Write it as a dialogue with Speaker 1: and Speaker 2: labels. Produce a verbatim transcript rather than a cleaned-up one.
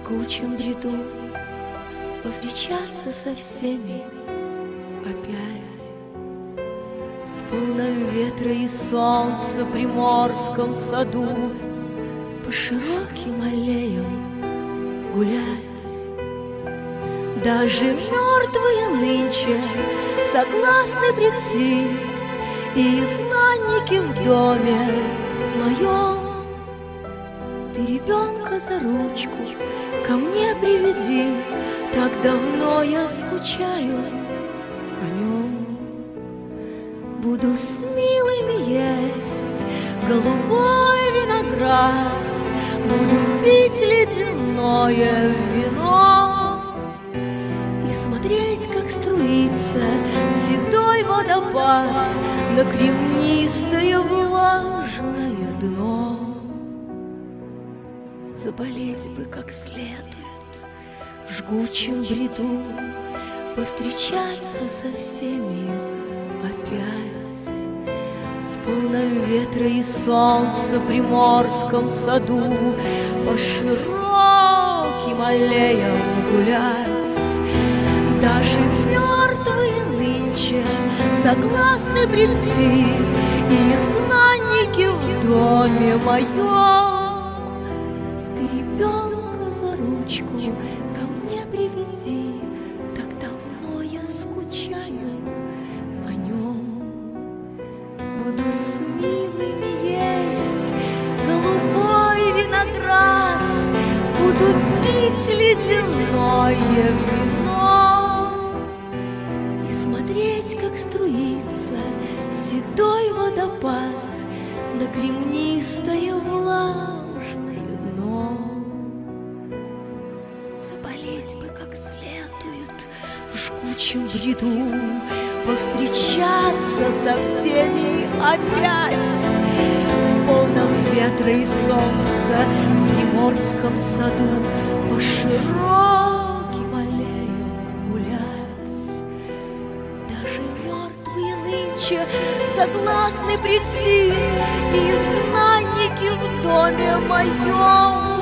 Speaker 1: жгучем бреду повстречаться со всеми опять. В полном ветра и солнца приморском саду по широким аллеям гулять. Даже мертвые нынче согласны прийти, и изгнанники в доме моем. Ты ребенка за ручку ко мне приведи, так давно я скучаю о нем. Буду с милыми есть голубой виноград, буду пить ледяное вино и смотреть, как струится седой водопад на кремнистое влажное дно. Заболеть бы как следует в жгучем бреду, повстречаться со всеми опять. В полном ветра и солнца приморском саду по широким аллеям гулять. Даже мертвые нынче согласны прийти, и изгнанники в доме моем. Ты ребенка за ручку ко мне приведи, так давно я скучаю о нем. Буду с милыми есть голубой виноград, буду пить ледяное вино и смотреть, как струится седой водопад на кремнистое влажное дно. Заболеть бы как следует в жгучем бреду, повстречаться со всеми опять. В полном ветра и солнца в приморском саду по широким аллеям гулять. Даже мертвые нынче согласны прийти, и изгнанники в доме моем.